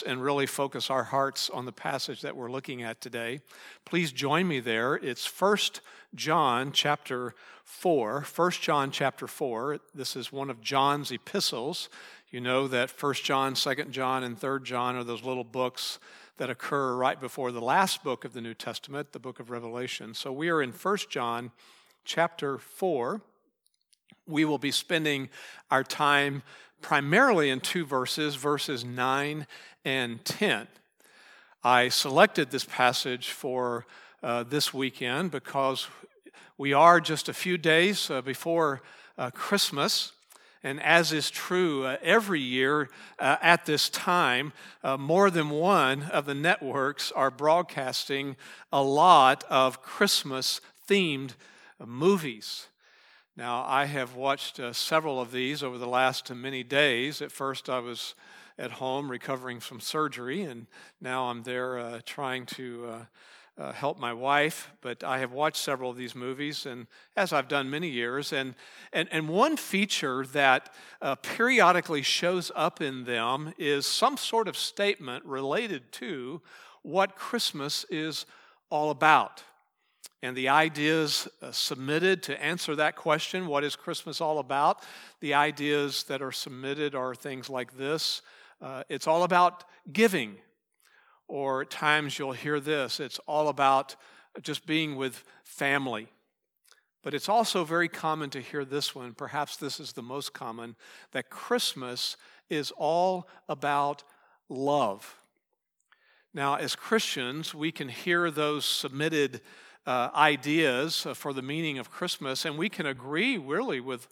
and really focus our hearts on the passage that we're looking at today. Please join me there. It's 1 John chapter 4. 1 John chapter 4. This is one of John's epistles. You know that 1 John, 2 John, and 3 John are those little books that occur right before the last book of the New Testament, the book of Revelation. So we are in 1 John chapter 4. We will be spending our time primarily in two verses, verses 9 and 10. I selected this passage for this weekend because we are just a few days before Christmas. And as is true every year at this time, more than one of the networks are broadcasting a lot of Christmas-themed movies. Now, I have watched several of these over the last many days. At first, I was at home recovering from surgery, and now I'm there trying to help my wife. But I have watched several of these movies, and as I've done many years. And one feature that periodically shows up in them is some sort of statement related to what Christmas is all about. And the ideas submitted to answer that question, what is Christmas all about? The ideas that are submitted are things like this. It's all about giving. Or at times you'll hear this, it's all about just being with family. But it's also very common to hear this one, perhaps this is the most common, that Christmas is all about love. Now, as Christians, we can hear those submitted ideas for the meaning of Christmas, and we can agree really with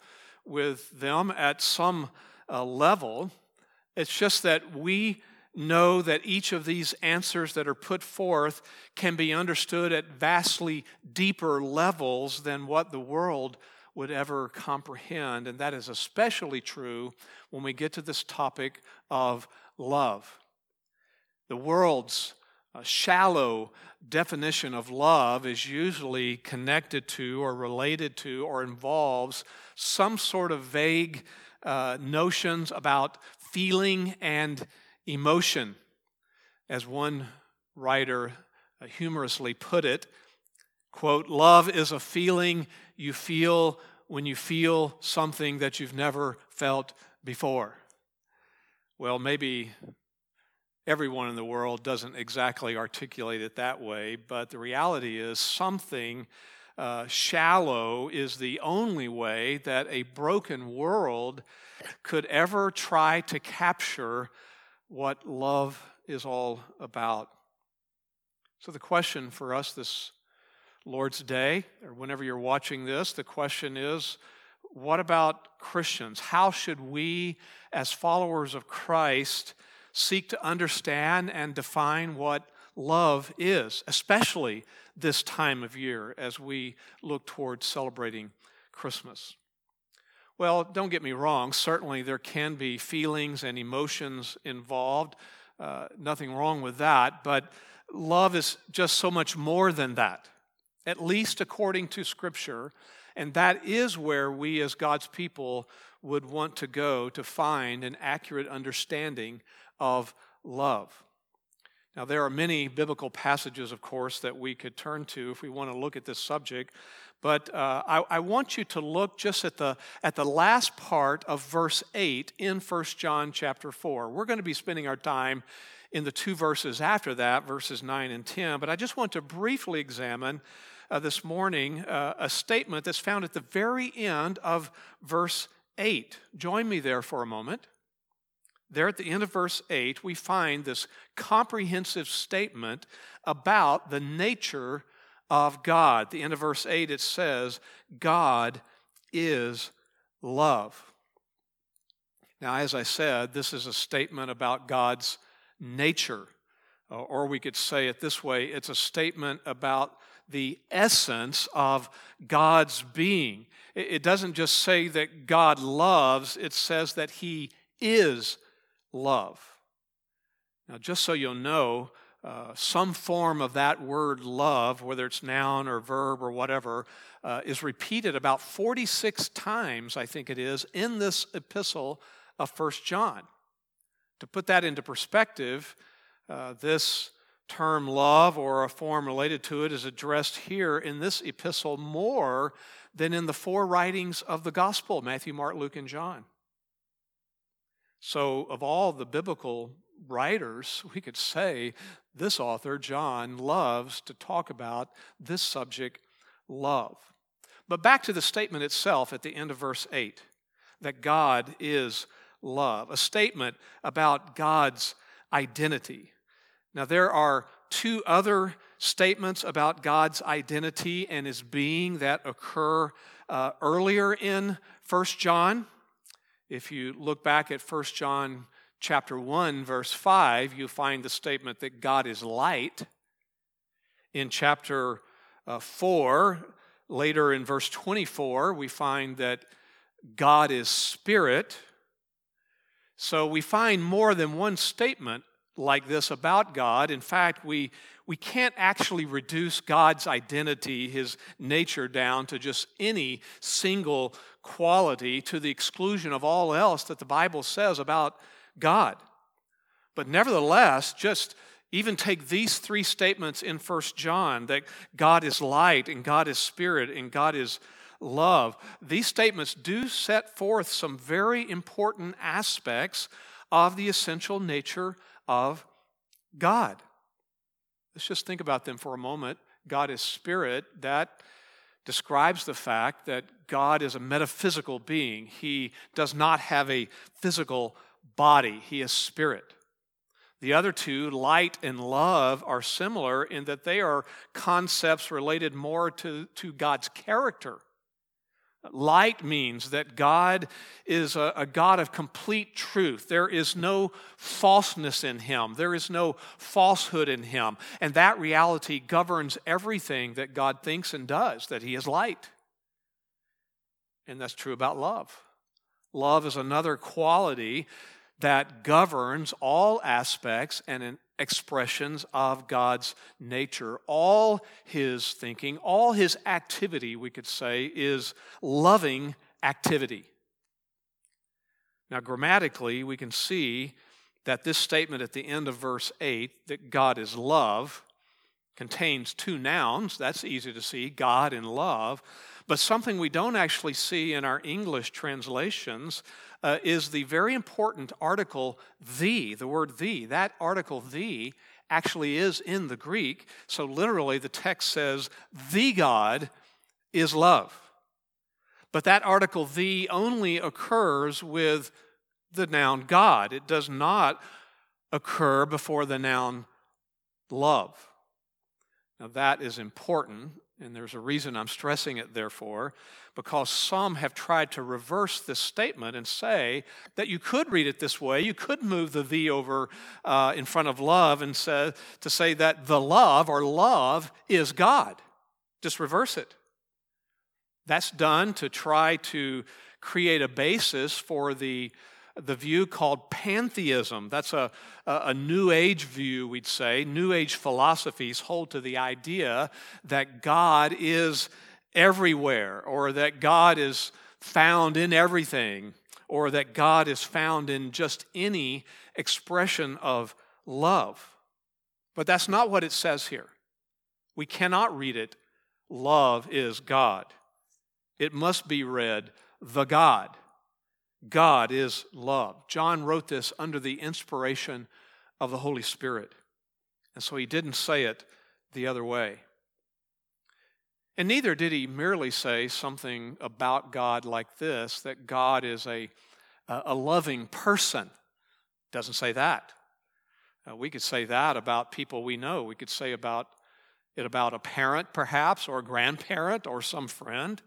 them at some level. It's just that we know that each of these answers that are put forth can be understood at vastly deeper levels than what the world would ever comprehend, and that is especially true when we get to this topic of love. The world's shallow definition of love is usually connected to or related to or involves some sort of vague notions about feeling and emotion. As one writer humorously put it, quote, "Love is a feeling you feel when you feel something that you've never felt before." Well, maybe everyone in the world doesn't exactly articulate it that way, but the reality is something shallow is the only way that a broken world could ever try to capture what love is all about. So the question for us this Lord's Day, or whenever you're watching this, the question is, what about Christians? How should we, as followers of Christ, seek to understand and define what love is, especially this time of year as we look towards celebrating Christmas? Well, don't get me wrong. Certainly there can be feelings and emotions involved. Nothing wrong with that. But love is just so much more than that, at least according to Scripture. And that is where we as God's people would want to go to find an accurate understanding of love. Now, there are many biblical passages, of course, that we could turn to if we want to look at this subject. But I want you to look just at the last part of verse 8 in 1 John chapter 4. We're going to be spending our time in the two verses after that, verses 9 and 10. But I just want to briefly examine this morning a statement that's found at the very end of verse 8. Join me there for a moment. There at the end of verse 8, we find this comprehensive statement about the nature of God. At the end of verse 8, it says, God is love. Now, as I said, this is a statement about God's nature. Or we could say it this way, it's a statement about the essence of God's being. It doesn't just say that God loves, it says that He is love. Now, just so you'll know, some form of that word love, whether it's noun or verb or whatever, is repeated about 46 times, I think it is, in this epistle of 1 John. To put that into perspective, this term love or a form related to it is addressed here in this epistle more than in the four writings of the gospel, Matthew, Mark, Luke, and John. So of all the biblical writers, we could say this author, John, loves to talk about this subject, love. But back to the statement itself at the end of verse 8, that God is love, a statement about God's identity. Now, there are two other statements about God's identity and His being that occur earlier in 1 John. If you look back at 1 John chapter 1, verse 5, you find the statement that God is light. In chapter 4, later in verse 24, we find that God is spirit. So we find more than one statement like this about God. In fact, we can't actually reduce God's identity, His nature, down to just any single quality to the exclusion of all else that the Bible says about God. But nevertheless, just even take these three statements in 1 John, that God is light and God is spirit and God is love. These statements do set forth some very important aspects of the essential nature of God. Let's just think about them for a moment. God is spirit. That describes the fact that God is a metaphysical being. He does not have a physical body. He is spirit. The other two, light and love, are similar in that they are concepts related more to God's character. Light means that God is a God of complete truth. There is no falseness in Him. There is no falsehood in Him. And that reality governs everything that God thinks and does, that He is light. And that's true about love. Love is another quality that governs all aspects and expressions of God's nature. All His thinking, all His activity, we could say, is loving activity. Now, grammatically, we can see that this statement at the end of verse 8, that God is love, contains two nouns. That's easy to see, God and love. But something we don't actually see in our English translations is the very important article the word the. That article the actually is in the Greek. So literally the text says, the God is love. But that article the only occurs with the noun God. It does not occur before the noun love. Now that is important, and there's a reason I'm stressing it, therefore, because some have tried to reverse this statement and say that you could read it this way. You could move the "the" over in front of love and to say that the love or love is God. Just reverse it. That's done to try to create a basis for the view called pantheism. That's a New Age view, we'd say. New Age philosophies hold to the idea that God is everywhere, or that God is found in everything, or that God is found in just any expression of love. But that's not what it says here. We cannot read it, love is God. It must be read, the God. God is love. John wrote this under the inspiration of the Holy Spirit. And so he didn't say it the other way. And neither did he merely say something about God like this, that God is a loving person. Doesn't say that. We could say that about people we know. We could say about a parent, perhaps, or a grandparent, or some friend.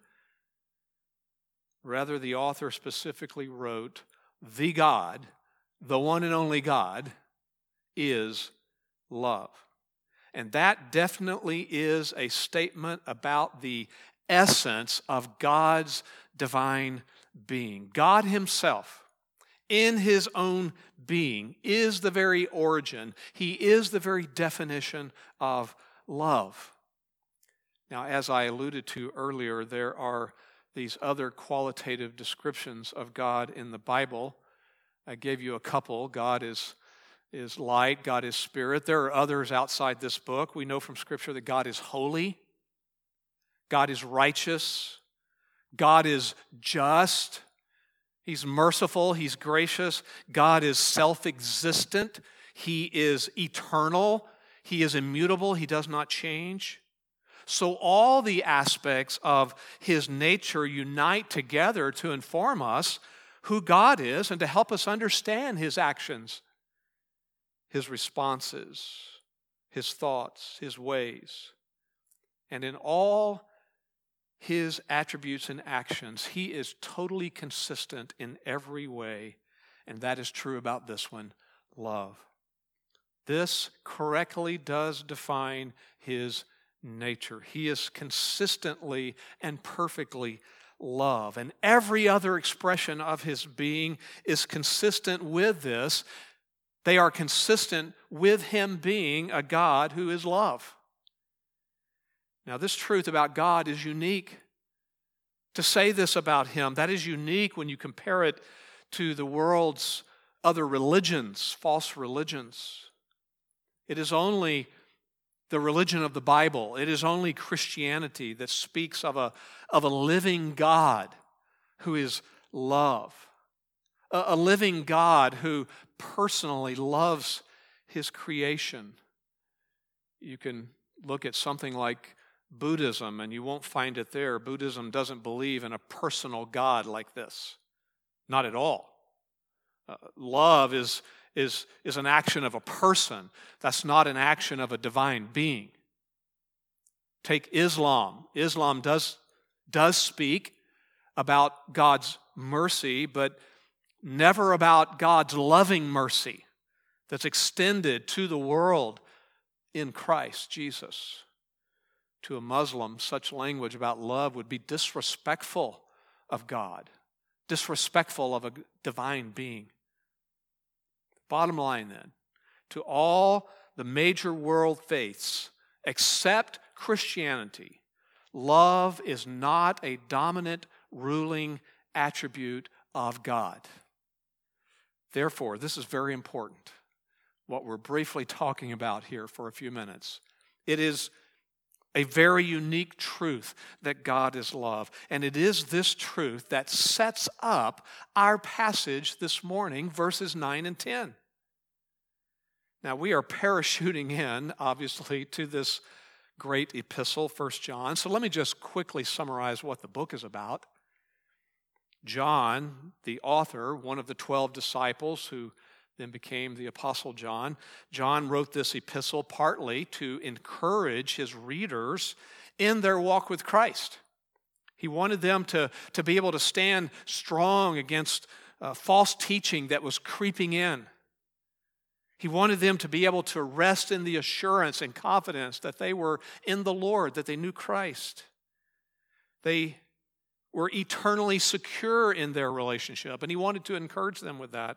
Rather, the author specifically wrote, the God, the one and only God, is love. And that definitely is a statement about the essence of God's divine being. God Himself, in His own being, is the very origin. He is the very definition of love. Now, as I alluded to earlier, there are these other qualitative descriptions of God in the Bible. I gave you a couple. God is light, God is spirit. There are others outside this book. We know from Scripture that God is holy, God is righteous, God is just, He's merciful, He's gracious, God is self-existent, He is eternal, He is immutable, He does not change. So all the aspects of His nature unite together to inform us who God is and to help us understand His actions, His responses, His thoughts, His ways. And in all His attributes and actions, He is totally consistent in every way. And that is true about this one, love. This correctly does define His nature. He is consistently and perfectly love. And every other expression of His being is consistent with this. They are consistent with Him being a God who is love. Now, this truth about God is unique. To say this about Him, that is unique when you compare it to the world's other religions, false religions. It is only the religion of the Bible. It is only Christianity that speaks of a living God who is love. A living God who personally loves His creation. You can look at something like Buddhism and you won't find it there. Buddhism doesn't believe in a personal God like this. Not at all. Love is an action of a person. That's not an action of a divine being. Take Islam. Islam does speak about God's mercy, but never about God's loving mercy that's extended to the world in Christ Jesus. To a Muslim, such language about love would be disrespectful of God, disrespectful of a divine being. Bottom line then, to all the major world faiths except Christianity, love is not a dominant ruling attribute of God. Therefore, this is very important, what we're briefly talking about here for a few minutes. It is a very unique truth that God is love. And it is this truth that sets up our passage this morning, verses 9 and 10. Now, we are parachuting in, obviously, to this great epistle, 1 John. So let me just quickly summarize what the book is about. John, the author, one of the 12 disciples who then became the Apostle John. John wrote this epistle partly to encourage his readers in their walk with Christ. He wanted them to be able to stand strong against false teaching that was creeping in. He wanted them to be able to rest in the assurance and confidence that they were in the Lord, that they knew Christ. They were eternally secure in their relationship, and he wanted to encourage them with that.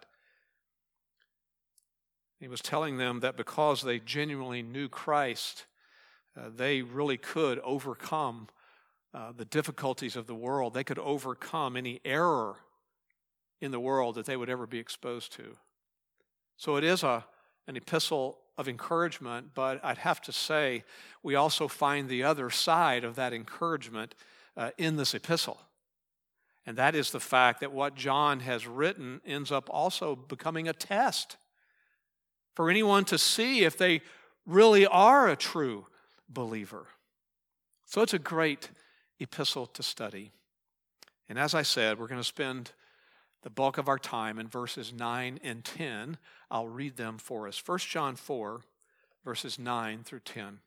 He was telling them that because they genuinely knew Christ, they really could overcome the difficulties of the world. They could overcome any error in the world that they would ever be exposed to. So it is an epistle of encouragement, but I'd have to say we also find the other side of that encouragement in this epistle. And that is the fact that what John has written ends up also becoming a test for anyone to see if they really are a true believer. So it's a great epistle to study. And as I said, we're going to spend the bulk of our time in verses 9 and 10. I'll read them for us. 1 John 4, verses 9 through 10.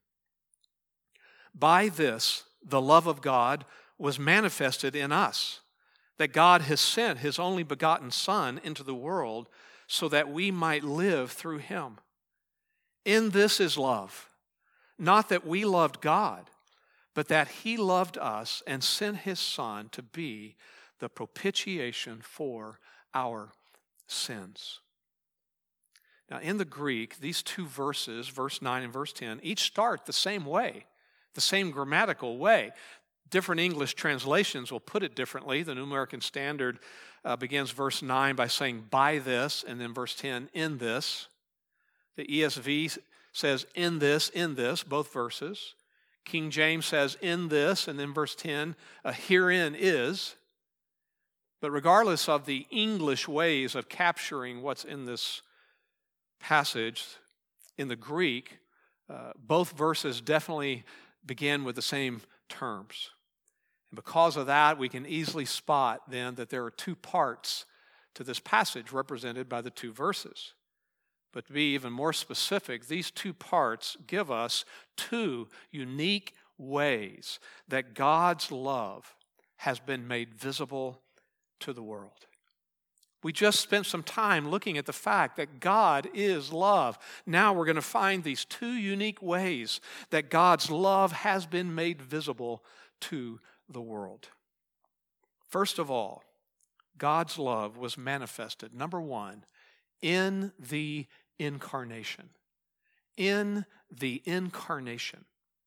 By this, the love of God was manifested in us, that God has sent His only begotten Son into the world so that we might live through Him. In this is love, not that we loved God, but that He loved us and sent His Son to be the propitiation for our sins. Now, in the Greek, these two verses, verse 9 and verse 10, each start the same way, the same grammatical way. Different English translations will put it differently. The New American Standard begins verse 9 by saying, by this, and then verse 10, in this. The ESV says, in this, both verses. King James says, in this, and then verse 10, herein is. But regardless of the English ways of capturing what's in this passage, in the Greek, both verses definitely begin with the same terms. And because of that, we can easily spot then that there are two parts to this passage represented by the two verses. But to be even more specific, these two parts give us two unique ways that God's love has been made visible to the world. We just spent some time looking at the fact that God is love. Now we're going to find these two unique ways that God's love has been made visible to the world. First of all, God's love was manifested, number one, in the incarnation. In the incarnation.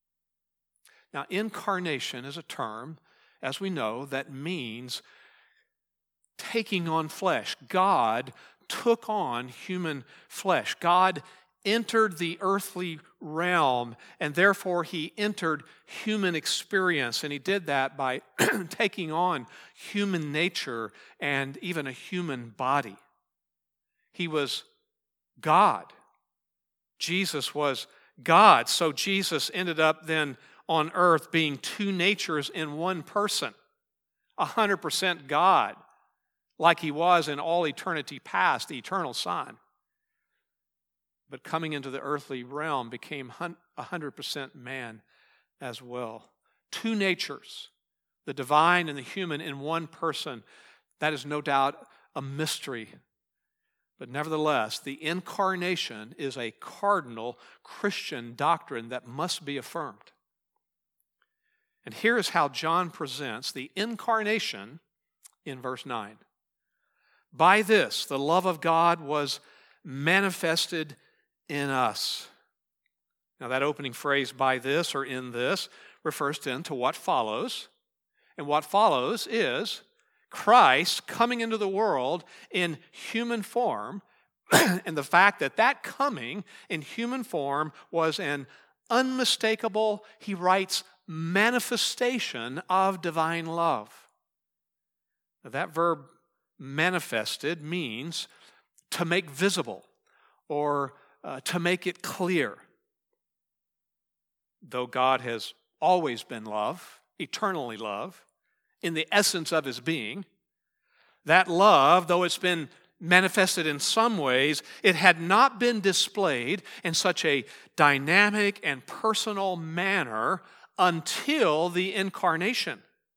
Now, incarnation is a term, as we know, that means taking on flesh. God took on human flesh. God entered the earthly realm, and therefore he entered human experience, and he did that by taking on human nature and even a human body. He was God. Jesus was God. So Jesus ended up then on earth being two natures in one person, 100% God, like he was in all eternity past, the eternal Son. But coming into the earthly realm became 100% man as well. Two natures, the divine and the human in one person. That is no doubt a mystery. But nevertheless, the incarnation is a cardinal Christian doctrine that must be affirmed. And here is how John presents the incarnation in verse 9. By this, the love of God was manifested in us. Now that opening phrase, by this or in this, refers then to what follows. And what follows is Christ coming into the world in human form, and the fact that that coming in human form was an unmistakable, he writes, manifestation of divine love. Now, that verb manifested means to make visible or to make it clear. Though God has always been love, eternally love, in the essence of his being, that love, though it's been manifested in some ways, it had not been displayed in such a dynamic and personal manner until the incarnation.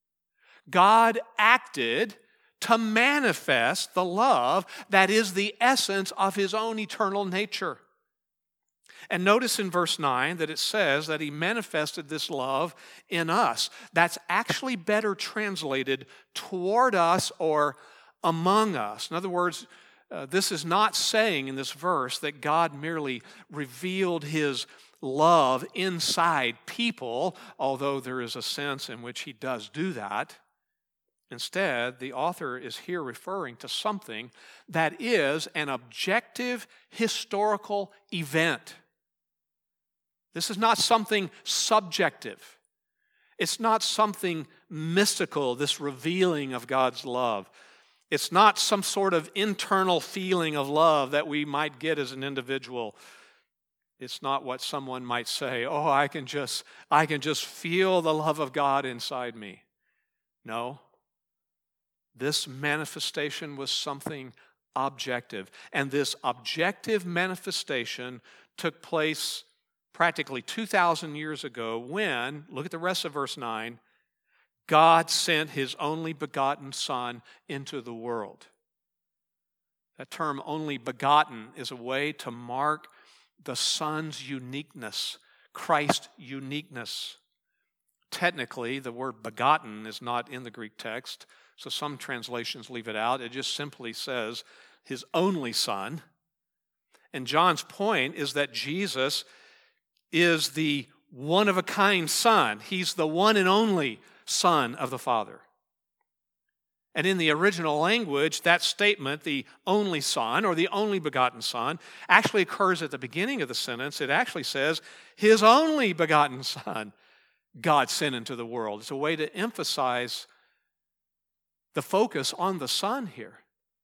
God acted to manifest the love that is the essence of his own eternal nature. And notice in verse 9 that it says that he manifested this love in us. That's actually better translated toward us or among us. In other words, this is not saying in this verse that God merely revealed his love inside people, although there is a sense in which he does do that. Instead, the author is here referring to something that is an objective historical event. This is not something subjective. It's not something mystical, this revealing of God's love. It's not some sort of internal feeling of love that we might get as an individual. It's not what someone might say, oh, I can just feel the love of God inside me. No. This manifestation was something objective. And this objective manifestation took place practically 2,000 years ago when, look at the rest of verse 9, God sent his only begotten Son into the world. That term, only begotten, is a way to mark the Son's uniqueness, Christ's uniqueness. Technically, the word begotten is not in the Greek text, so some translations leave it out. It just simply says his only Son. And John's point is that Jesus is the one-of-a-kind Son. He's the one and only Son of the Father. And in the original language, that statement, the only Son or the only begotten Son, actually occurs at the beginning of the sentence. It actually says, His only begotten Son, God sent into the world. It's a way to emphasize the focus on the Son here.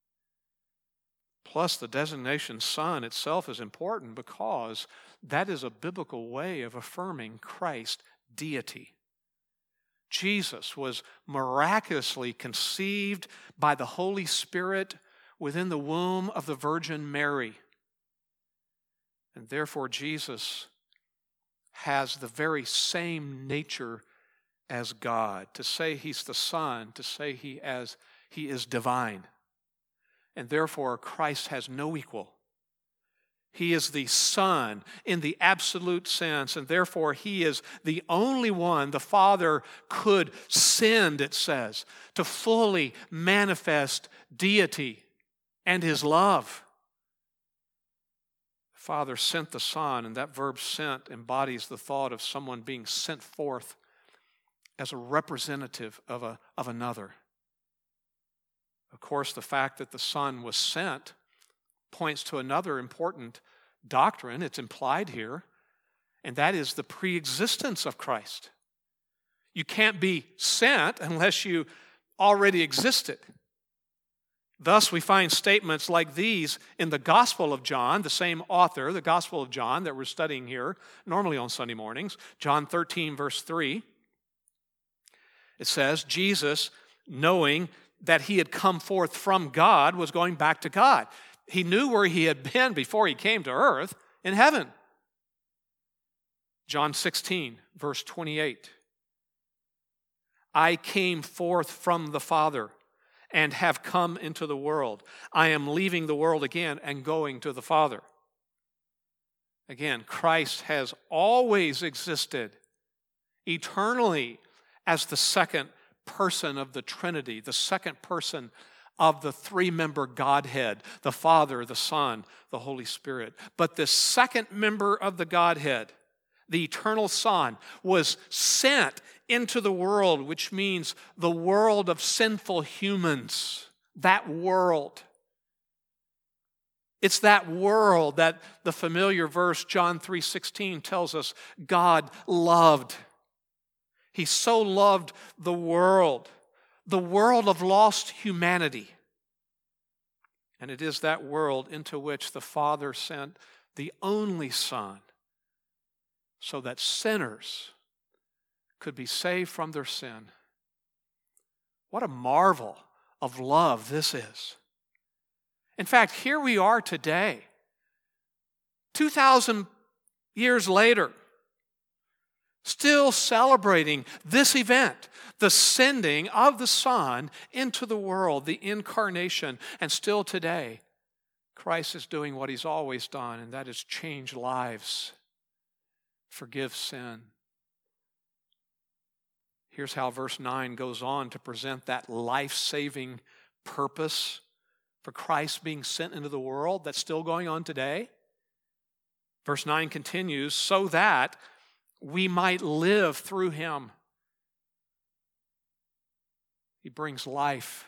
Plus, the designation Son itself is important because that is a biblical way of affirming Christ's deity. Jesus was miraculously conceived by the Holy Spirit within the womb of the Virgin Mary. And therefore, Jesus has the very same nature as God. To say He's the Son, to say He is divine. And therefore, Christ has no equal. He is the Son in the absolute sense, and therefore He is the only one the Father could send, it says, to fully manifest deity and His love. The Father sent the Son, and that verb sent embodies the thought of someone being sent forth as a representative of another. Of course, the fact that the Son was sent points to another important doctrine. It's implied here, and that is the preexistence of Christ. You can't be sent unless you already existed. Thus, we find statements like these in the Gospel of John, the same author, the Gospel of John that we're studying here, normally on Sunday mornings, John 13, verse 3. It says, Jesus, knowing that He had come forth from God, was going back to God. He knew where He had been before He came to earth, in heaven. John 16, verse 28. I came forth from the Father and have come into the world. I am leaving the world again and going to the Father. Again, Christ has always existed eternally as the second person of the Trinity, the second person of the three-member Godhead, the Father, the Son, the Holy Spirit. But the second member of the Godhead, the eternal Son, was sent into the world, which means the world of sinful humans. That world. It's that world that the familiar verse, John 3:16, tells us God loved. He so loved the world of lost humanity. And it is that world into which the Father sent the only Son so that sinners could be saved from their sin. What a marvel of love this is. In fact, here we are today, 2,000 years later, still celebrating this event, the sending of the Son into the world, the incarnation. And still today, Christ is doing what He's always done, and that is change lives, forgive sin. Here's how verse 9 goes on to present that life-saving purpose for Christ being sent into the world that's still going on today. Verse 9 continues, so that we might live through Him. He brings life.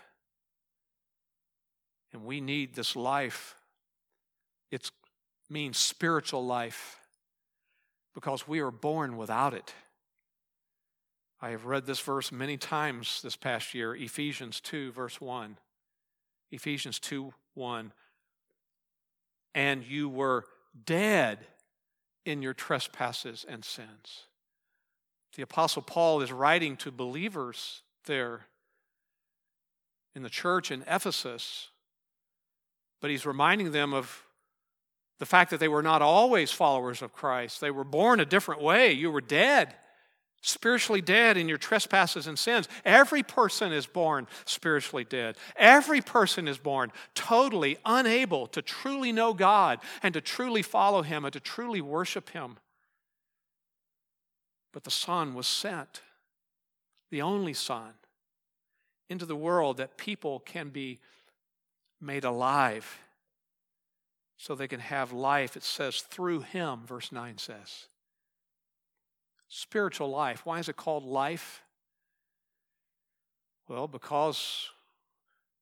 And we need this life. It means spiritual life because we are born without it. I have read this verse many times this past year, Ephesians 2, verse 1. Ephesians 2:1. And you were dead in your trespasses and sins. The Apostle Paul is writing to believers there in the church in Ephesus, but he's reminding them of the fact that they were not always followers of Christ. They were born a different way. You were dead, spiritually dead in your trespasses and sins. Every person is born spiritually dead. Every person is born totally unable to truly know God and to truly follow Him and to truly worship Him. But the Son was sent, the only Son, into the world that people can be made alive so they can have life. It says through Him, verse 9 says. Spiritual life. Why is it called life? Well, because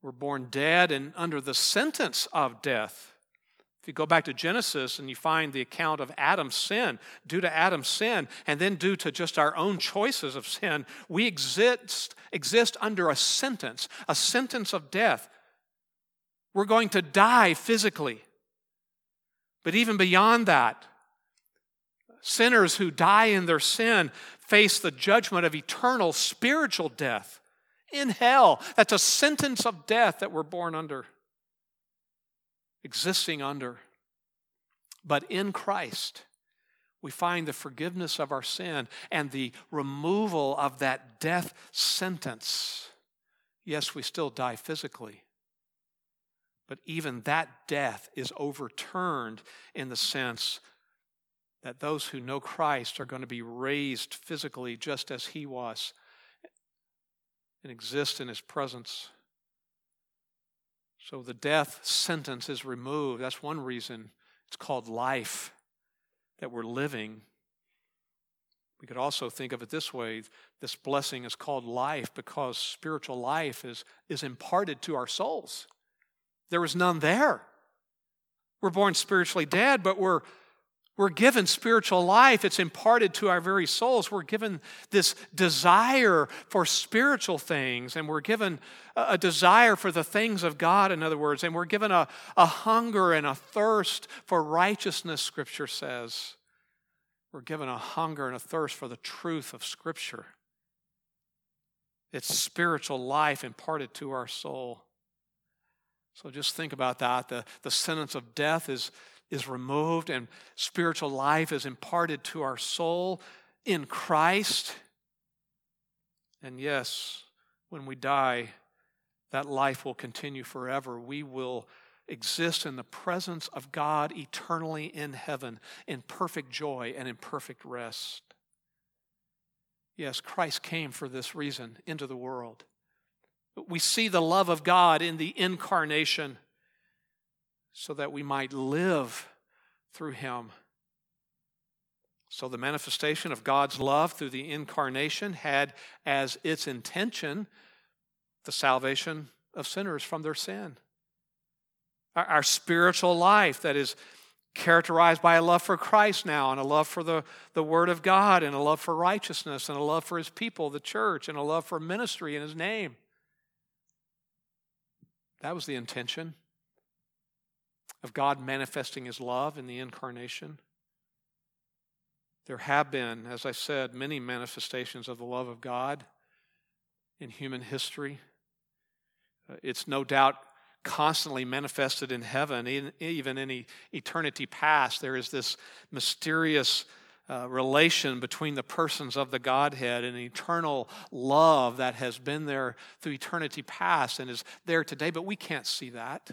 We're born dead and under the sentence of death. If you go back to Genesis and you find the account of Adam's sin, due to Adam's sin, and then due to just our own choices of sin, we exist under a sentence of death. We're going to die physically. But even beyond that, sinners who die in their sin face the judgment of eternal spiritual death in hell. That's a sentence of death that we're born under, existing under. But in Christ, we find the forgiveness of our sin and the removal of that death sentence. Yes, we still die physically, but even that death is overturned in the sense that those who know Christ are going to be raised physically just as He was and exist in His presence. So the death sentence is removed. That's one reason it's called life, that we're living. We could also think of it this way. This blessing is called life because spiritual life is imparted to our souls. There was none there. We're born spiritually dead, but we're given spiritual life. It's imparted to our very souls. We're given this desire for spiritual things, and we're given a desire for the things of God, in other words, and we're given a hunger and a thirst for righteousness, Scripture says. We're given a hunger and a thirst for the truth of Scripture. It's spiritual life imparted to our soul. So just think about that. The sentence of death is removed and spiritual life is imparted to our soul in Christ. And yes, when we die, that life will continue forever. We will exist in the presence of God eternally in heaven, in perfect joy and in perfect rest. Yes, Christ came for this reason into the world. We see the love of God in the incarnation so that we might live through Him. So the manifestation of God's love through the incarnation had as its intention the salvation of sinners from their sin. Our spiritual life that is characterized by a love for Christ now, and a love for the Word of God, and a love for righteousness, and a love for His people, the church, and a love for ministry in His name. That was the intention of God manifesting His love in the incarnation. There have been, as I said, many manifestations of the love of God in human history. It's no doubt constantly manifested in heaven, even in eternity past. There is this mysterious relation between the persons of the Godhead, an eternal love that has been there through eternity past and is there today, but we can't see that.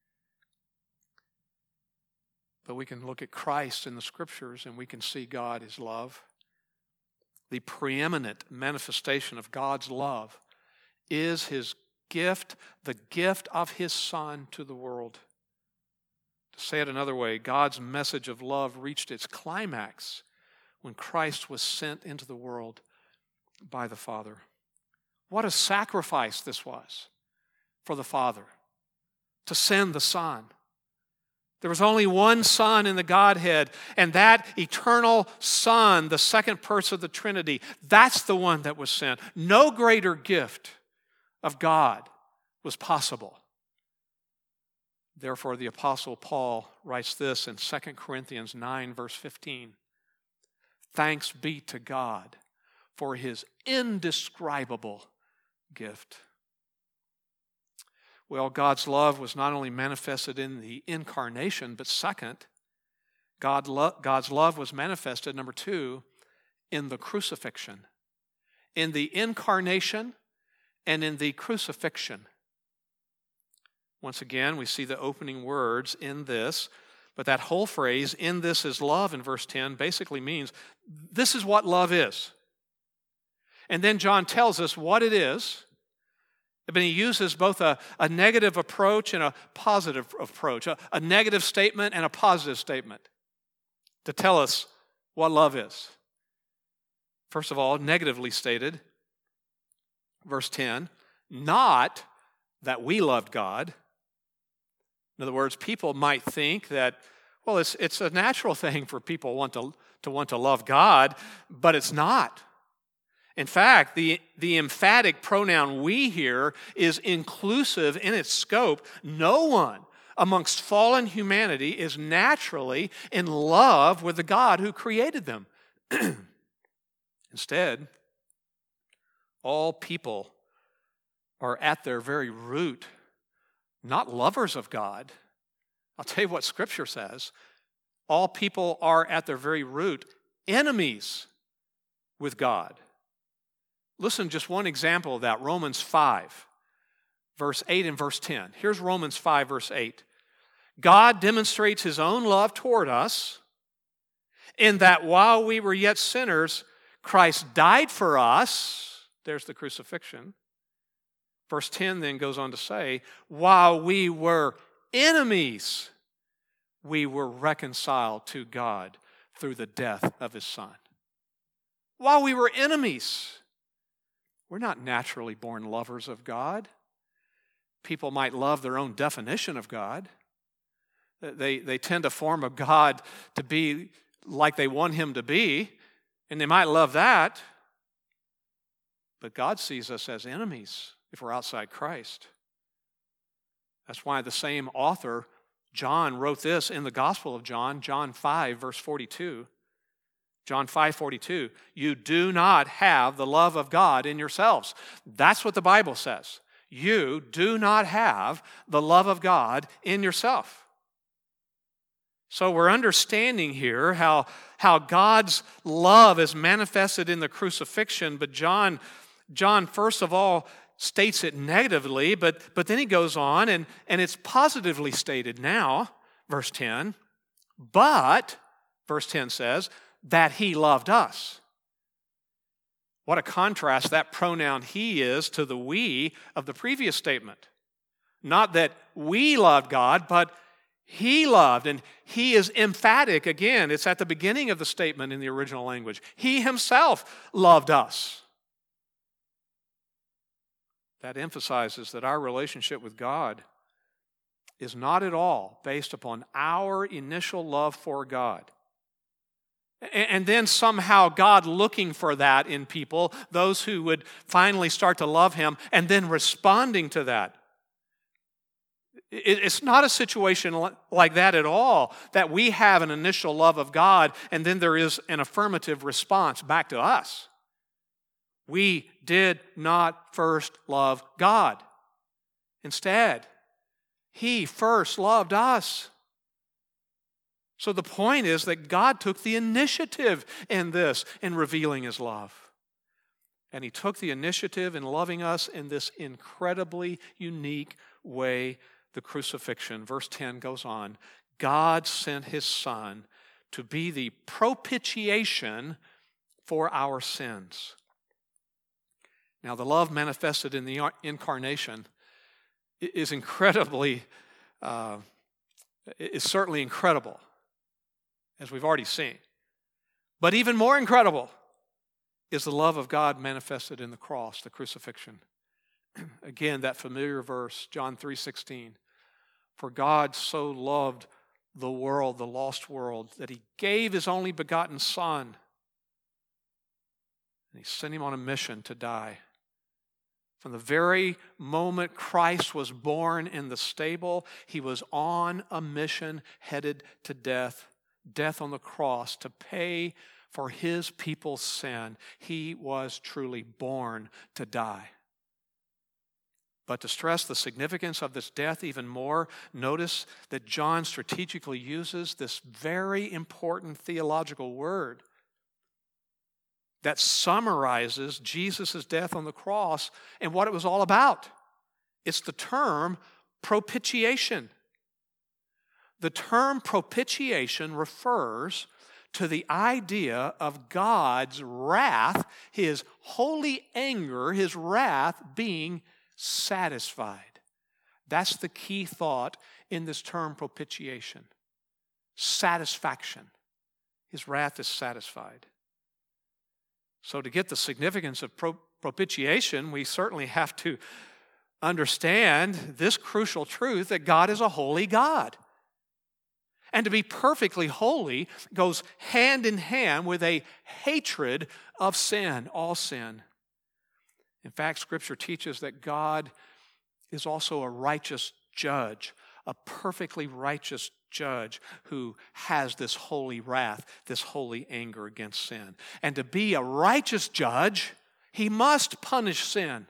But we can look at Christ in the Scriptures and we can see God is love. The preeminent manifestation of God's love is His gift, the gift of His Son to the world. To say it another way, God's message of love reached its climax when Christ was sent into the world by the Father. What a sacrifice this was for the Father, to send the Son. There was only one Son in the Godhead, and that eternal Son, the second person of the Trinity, that's the one that was sent. No greater gift of God was possible. Therefore, the Apostle Paul writes this in 2 Corinthians 9, verse 15. Thanks be to God for His indescribable gift. Well, God's love was not only manifested in the incarnation, but second, God's love was manifested, number two, in the crucifixion. In the incarnation and in the crucifixion. Once again, we see the opening words in this, but that whole phrase, in this is love, in verse 10, basically means this is what love is. And then John tells us what it is, but he uses both a negative approach and a positive approach, a negative statement and a positive statement to tell us what love is. First of all, negatively stated, verse 10, not that we loved God. In other words, people might think that, well, it's a natural thing for people to want to love God, but it's not. In fact, the emphatic pronoun we here is inclusive in its scope. No one amongst fallen humanity is naturally in love with the God who created them. Instead, all people are at their very root not lovers of God. I'll tell you what Scripture says. All people are at their very root enemies with God. Listen, just one example of that, Romans 5, verse 8 and verse 10. Here's Romans 5, verse 8. God demonstrates his own love toward us in that while we were yet sinners, Christ died for us. There's the crucifixion. Verse 10 then goes on to say, while we were enemies, we were reconciled to God through the death of his Son. While we were enemies, we're not naturally born lovers of God. People might love their own definition of God. They tend to form a God to be like they want him to be, and they might love that. But God sees us as enemies if we're outside Christ. That's why the same author, John, wrote this in the Gospel of John, John 5, verse 42. John 5:42, you do not have the love of God in yourselves. That's what the Bible says. You do not have the love of God in yourself. So we're understanding here how God's love is manifested in the crucifixion, but John first of all states it negatively, but then he goes on and it's positively stated now, verse 10. But, verse 10 says, that he loved us. What a contrast that pronoun he is to the we of the previous statement. Not that we loved God, but he loved, and he is emphatic again. It's at the beginning of the statement in the original language. He himself loved us. That emphasizes that our relationship with God is not at all based upon our initial love for God. And then somehow God looking for that in people, those who would finally start to love him, and then responding to that. It's not a situation like that at all, that we have an initial love of God, and then there is an affirmative response back to us. We did not first love God. Instead, he first loved us. So the point is that God took the initiative in this, in revealing his love. And he took the initiative in loving us in this incredibly unique way, the crucifixion. Verse 10 goes on, God sent his Son to be the propitiation for our sins. Now, the love manifested in the incarnation is incredibly, is certainly incredible, as we've already seen. But even more incredible is the love of God manifested in the cross, the crucifixion. Again, that familiar verse, John 3:16. For God so loved the world, the lost world, that he gave his only begotten Son. And he sent him on a mission to die. From the very moment Christ was born in the stable, he was on a mission headed to death on the cross to pay for his people's sin. He was truly born to die. But to stress the significance of this death even more, notice that John strategically uses this very important theological word that summarizes Jesus' death on the cross and what it was all about. It's the term propitiation. The term propitiation refers to the idea of God's wrath, his holy anger, his wrath being satisfied. That's the key thought in this term propitiation. Satisfaction. His wrath is satisfied. So to get the significance of propitiation, we certainly have to understand this crucial truth that God is a holy God. And to be perfectly holy goes hand in hand with a hatred of sin, all sin. In fact, Scripture teaches that God is also a righteous judge, a perfectly righteous judge who has this holy wrath, this holy anger against sin. And to be a righteous judge, he must punish sin.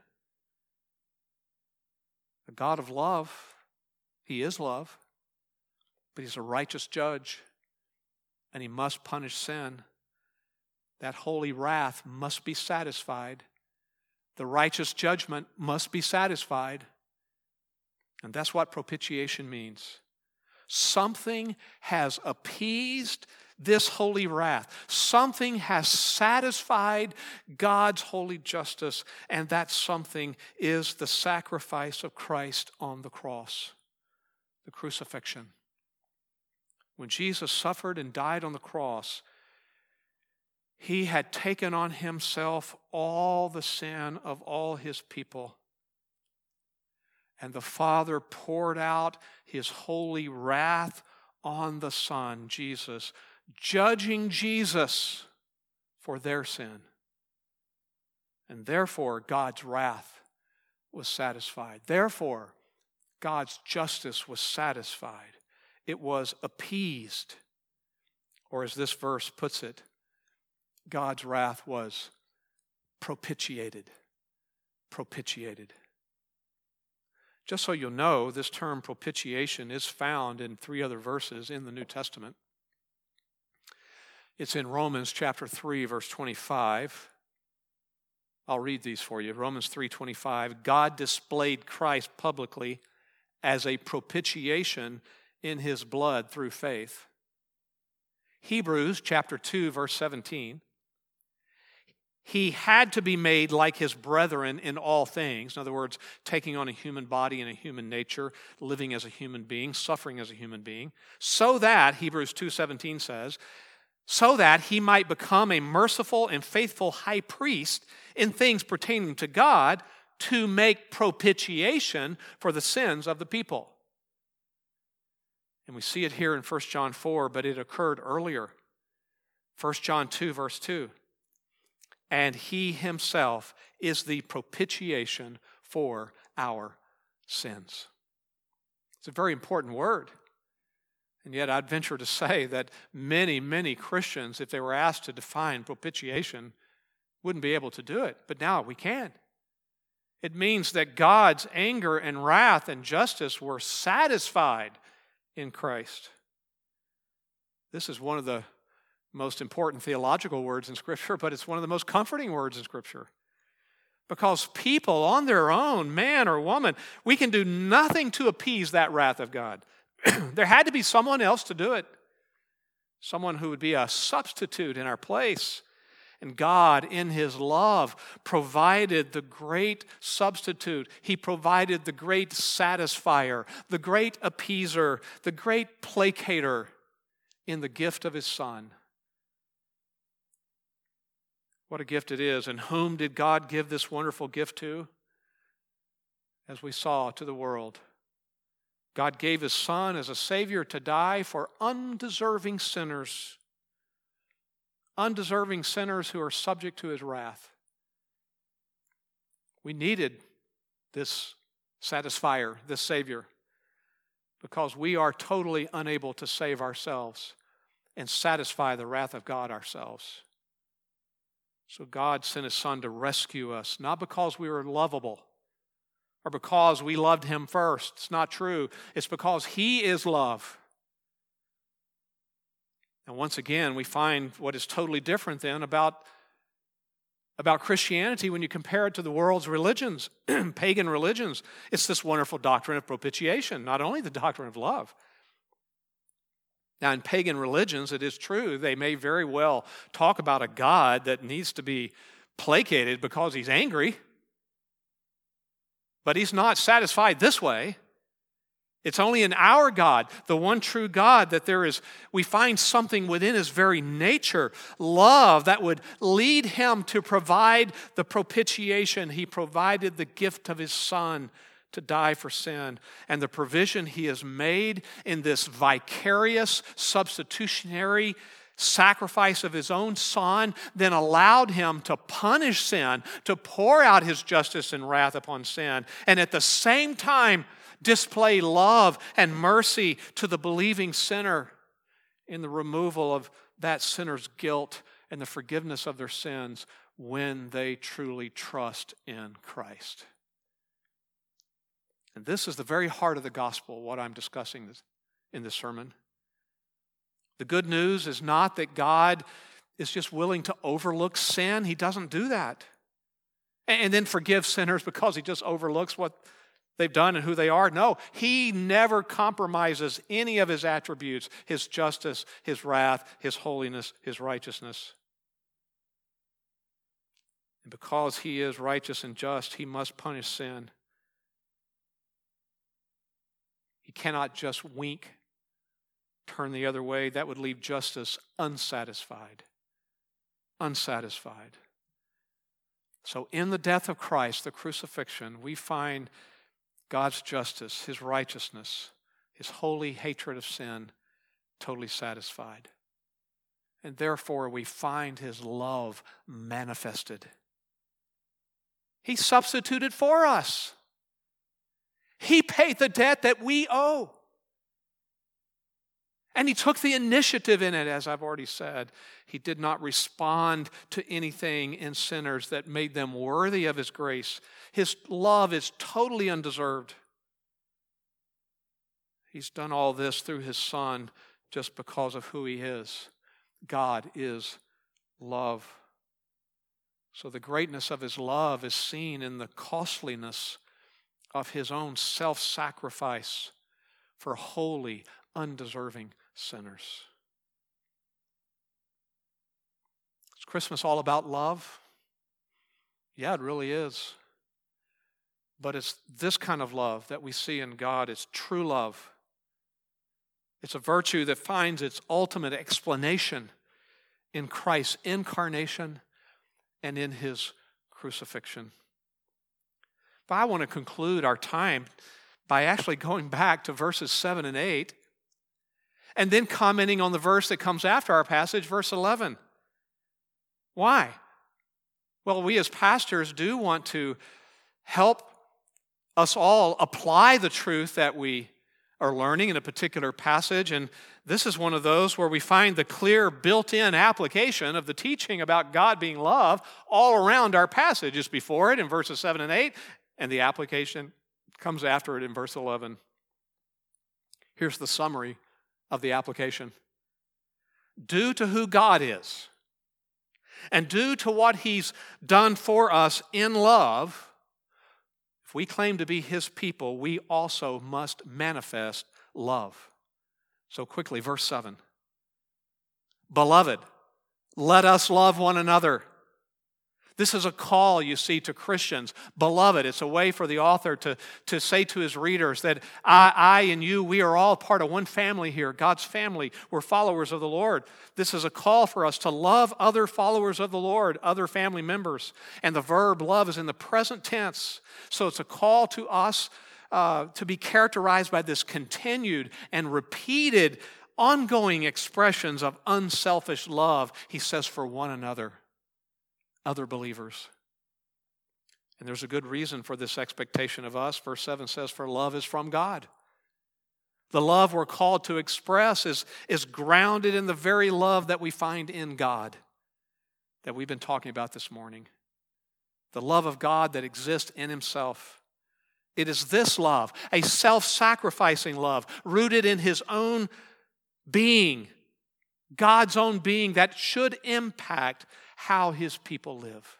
A God of love, he is love, but he's a righteous judge, and he must punish sin. That holy wrath must be satisfied. The righteous judgment must be satisfied. And that's what propitiation means. Something has appeased this holy wrath. Something has satisfied God's holy justice, and that something is the sacrifice of Christ on the cross, the crucifixion. When Jesus suffered and died on the cross, he had taken on himself all the sin of all his people. And the Father poured out his holy wrath on the Son, Jesus, judging Jesus for their sin. And therefore, God's wrath was satisfied. Therefore, God's justice was satisfied. It was appeased. Or as this verse puts it, God's wrath was propitiated. Propitiated. Just so you'll know, this term propitiation is found in 3 other verses in the New Testament. It's in Romans chapter 3, verse 25. I'll read these for you. Romans 3:25. God displayed Christ publicly as a propitiation in his blood through faith. Hebrews chapter 2, verse 17. He had to be made like his brethren in all things. In other words, taking on a human body and a human nature, living as a human being, suffering as a human being, so that, Hebrews 2:17 says, so that he might become a merciful and faithful high priest in things pertaining to God to make propitiation for the sins of the people. And we see it here in 1 John 4, but it occurred earlier. 1 John 2, verse 2. And he himself is the propitiation for our sins. It's a very important word. And yet I'd venture to say that many, many Christians, if they were asked to define propitiation, wouldn't be able to do it. But now we can. It means that God's anger and wrath and justice were satisfied in Christ. This is one of the most important theological words in Scripture, but it's one of the most comforting words in Scripture. Because people on their own, man or woman, we can do nothing to appease that wrath of God. There had to be someone else to do it. Someone who would be a substitute in our place. And God, in his love, provided the great substitute. He provided the great satisfier, the great appeaser, the great placator in the gift of his Son. What a gift it is. And whom did God give this wonderful gift to? As we saw, to the world. God gave his Son as a Savior to die for undeserving sinners. Undeserving sinners who are subject to his wrath. We needed this satisfier, this Savior, because we are totally unable to save ourselves and satisfy the wrath of God ourselves. So God sent his Son to rescue us, not because we were lovable or because we loved him first. It's not true. It's because he is love. And once again, we find what is totally different then about Christianity when you compare it to the world's religions, pagan religions. It's this wonderful doctrine of propitiation, not only the doctrine of love. Now, in pagan religions, it is true, they may very well talk about a God that needs to be placated because he's angry, but he's not satisfied this way. It's only in our God, the one true God, that we find something within his very nature, love, that would lead him to provide the propitiation. He provided the gift of his Son to die for sin, and the provision he has made in this vicarious, substitutionary sacrifice of his own Son, then allowed him to punish sin, to pour out his justice and wrath upon sin, and at the same time display love and mercy to the believing sinner in the removal of that sinner's guilt and the forgiveness of their sins when they truly trust in Christ. And this is the very heart of the gospel, what I'm discussing in this sermon. The good news is not that God is just willing to overlook sin. He doesn't do that. And then forgive sinners because he just overlooks what they've done and who they are. No, he never compromises any of his attributes, his justice, his wrath, his holiness, his righteousness. And because he is righteous and just, he must punish sin. He cannot just wink, turn the other way. That would leave justice unsatisfied. Unsatisfied. So in the death of Christ, the crucifixion, we find God's justice, his righteousness, his holy hatred of sin totally satisfied. And therefore we find his love manifested. He substituted for us. He paid the debt that we owe. And he took the initiative in it, as I've already said. He did not respond to anything in sinners that made them worthy of his grace. His love is totally undeserved. He's done all this through his Son just because of who he is. God is love. So the greatness of his love is seen in the costliness of his own self-sacrifice for holy, undeserving sinners. Is Christmas all about love? Yeah, it really is. But it's this kind of love that we see in God. It's true love. It's a virtue that finds its ultimate explanation in Christ's incarnation and in his crucifixion. But I want to conclude our time by actually going back to verses 7 and 8 and then commenting on the verse that comes after our passage, verse 11. Why? Well, we as pastors do want to help us all apply the truth that we are learning in a particular passage, and this is one of those where we find the clear built-in application of the teaching about God being love all around our passage. It's before it in verses 7 and 8, and the application comes after it in verse 11. Here's the summary of the application. Due to who God is, and due to what he's done for us in love, if we claim to be his people, we also must manifest love. So quickly, verse 7. Beloved, let us love one another. This is a call, you see, to Christians. Beloved, it's a way for the author to say to his readers that I and you, we are all part of one family here, God's family. We're followers of the Lord. This is a call for us to love other followers of the Lord, other family members. And the verb love is in the present tense. So it's a call to us to be characterized by this continued and repeated, ongoing expressions of unselfish love, he says, for one another. Other believers. And there's a good reason for this expectation of us. Verse 7 says, for love is from God. The love we're called to express is grounded in the very love that we find in God that we've been talking about this morning. The love of God that exists in himself. It is this love, a self-sacrificing love, rooted in his own being, God's own being, that should impact how his people live.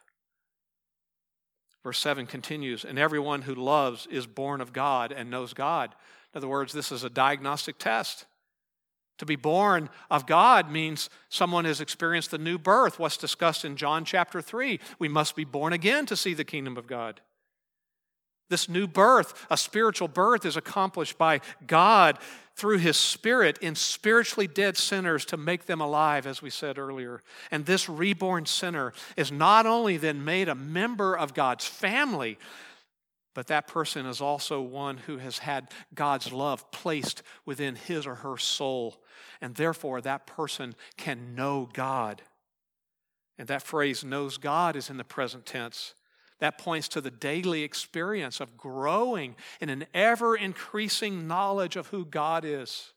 Verse 7 continues, and everyone who loves is born of God and knows God. In other words, this is a diagnostic test. To be born of God means someone has experienced the new birth, what's discussed in John chapter 3. We must be born again to see the kingdom of God. This new birth, a spiritual birth, is accomplished by God through his Spirit in spiritually dead sinners to make them alive, as we said earlier. And this reborn sinner is not only then made a member of God's family, but that person is also one who has had God's love placed within his or her soul, and therefore that person can know God. And that phrase, knows God, is in the present tense. That points to the daily experience of growing in an ever-increasing knowledge of who God is.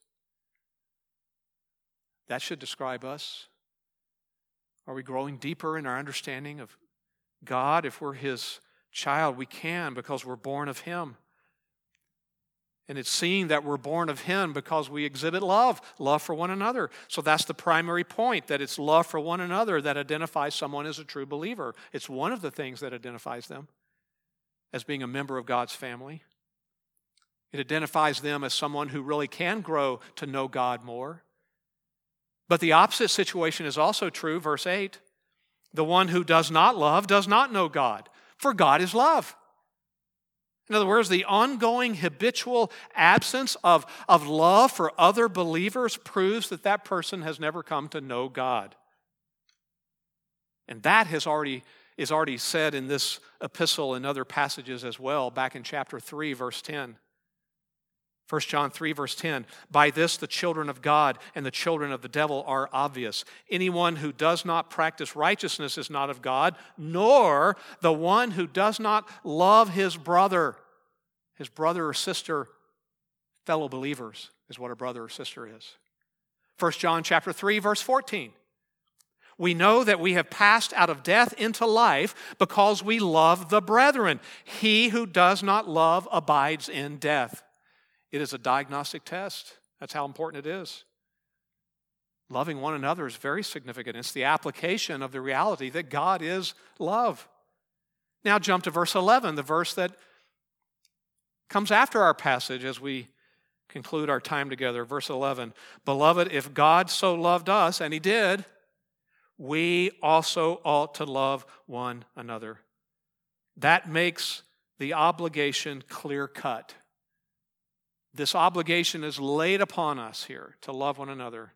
That should describe us. Are we growing deeper in our understanding of God? If we're his child, we can because we're born of him. And it's seen that we're born of him because we exhibit love for one another. So that's the primary point, that it's love for one another that identifies someone as a true believer. It's one of the things that identifies them as being a member of God's family. It identifies them as someone who really can grow to know God more. But the opposite situation is also true, verse 8. The one who does not love does not know God, for God is love. In other words, the ongoing habitual absence of love for other believers proves that that person has never come to know God. And that is already said in this epistle and other passages as well, back in chapter 3, verse 10. 1 John 3, verse 10, by this the children of God and the children of the devil are obvious. Anyone who does not practice righteousness is not of God, nor the one who does not love his brother or sister. Fellow believers is what a brother or sister is. 1 John chapter 3, verse 14. We know that we have passed out of death into life because we love the brethren. He who does not love abides in death. It is a diagnostic test. That's how important it is. Loving one another is very significant. It's the application of the reality that God is love. Now jump to verse 11, the verse that comes after our passage as we conclude our time together. Verse 11, beloved, if God so loved us, and he did, we also ought to love one another. That makes the obligation clear-cut. This obligation is laid upon us here to love one another.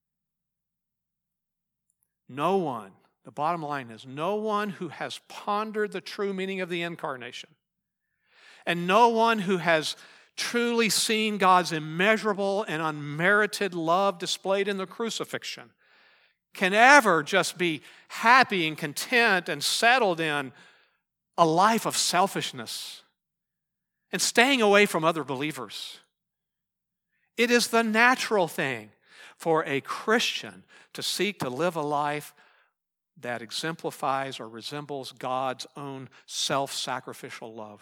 No one, the bottom line is, no one who has pondered the true meaning of the incarnation, and no one who has truly seen God's immeasurable and unmerited love displayed in the crucifixion can ever just be happy and content and settled in a life of selfishness and staying away from other believers. It is the natural thing for a Christian to seek to live a life that exemplifies or resembles God's own self-sacrificial love.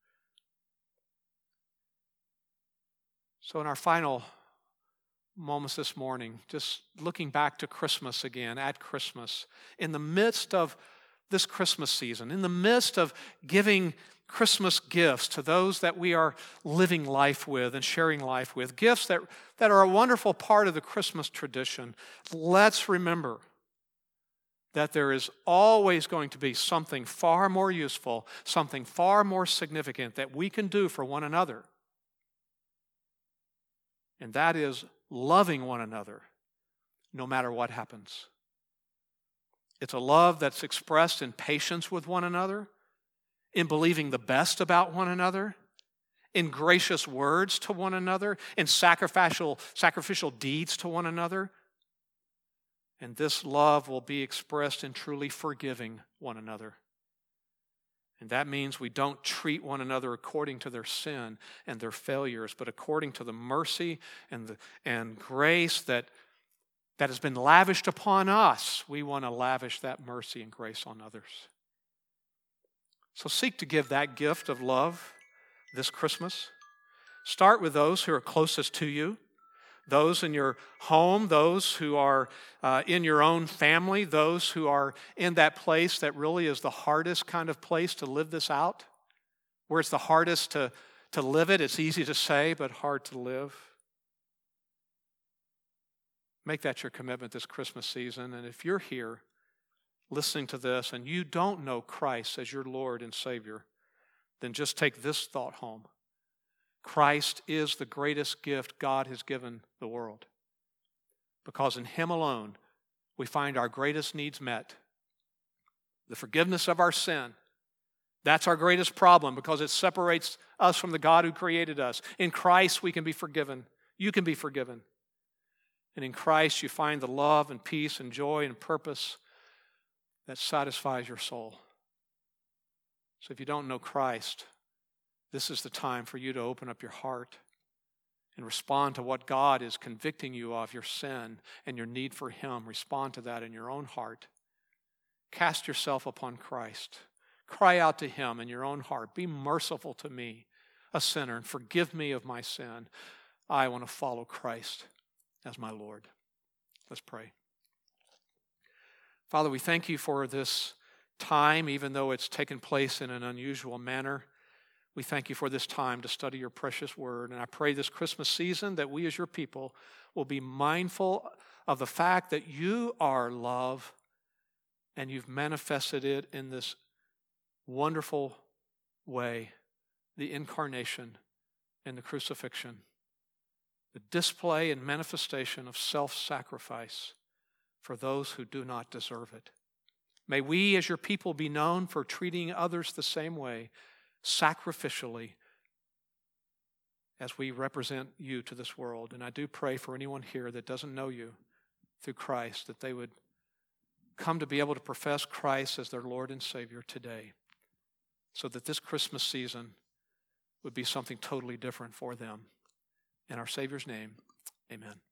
So in our final moments this morning, just looking back to Christmas again, at Christmas, in the midst of this Christmas season, in the midst of giving Christmas gifts to those that we are living life with and sharing life with, gifts that are a wonderful part of the Christmas tradition, let's remember that there is always going to be something far more useful, something far more significant that we can do for one another. And that is loving one another no matter what happens. It's a love that's expressed in patience with one another, in believing the best about one another, in gracious words to one another, in sacrificial deeds to one another. And this love will be expressed in truly forgiving one another. And that means we don't treat one another according to their sin and their failures, but according to the mercy and grace that has been lavished upon us. We want to lavish that mercy and grace on others. So seek to give that gift of love this Christmas. Start with those who are closest to you, those in your home, those who are in your own family, those who are in that place that really is the hardest kind of place to live this out, where it's the hardest to live it. It's easy to say, but hard to live. Make that your commitment this Christmas season. And if you're here listening to this and you don't know Christ as your Lord and Savior, then just take this thought home. Christ is the greatest gift God has given the world, because in Him alone we find our greatest needs met, the forgiveness of our sin, That's our greatest problem because it separates us from the God who created us. In Christ, we can be forgiven. You can be forgiven. And in Christ, you find the love and peace and joy and purpose that satisfies your soul. So if you don't know Christ, this is the time for you to open up your heart and respond to what God is convicting you of, your sin and your need for Him. Respond to that in your own heart. Cast yourself upon Christ. Cry out to Him in your own heart. Be merciful to me, a sinner, and forgive me of my sin. I want to follow Christ as my Lord. Let's pray. Father, we thank you for this time, even though it's taken place in an unusual manner. We thank you for this time to study your precious word. And I pray this Christmas season that we as your people will be mindful of the fact that you are love and you've manifested it in this wonderful way, the incarnation and the crucifixion, the display and manifestation of self-sacrifice for those who do not deserve it. May we as your people be known for treating others the same way, sacrificially, as we represent you to this world. And I do pray for anyone here that doesn't know you through Christ, that they would come to be able to profess Christ as their Lord and Savior today, so that this Christmas season would be something totally different for them. In our Savior's name, amen.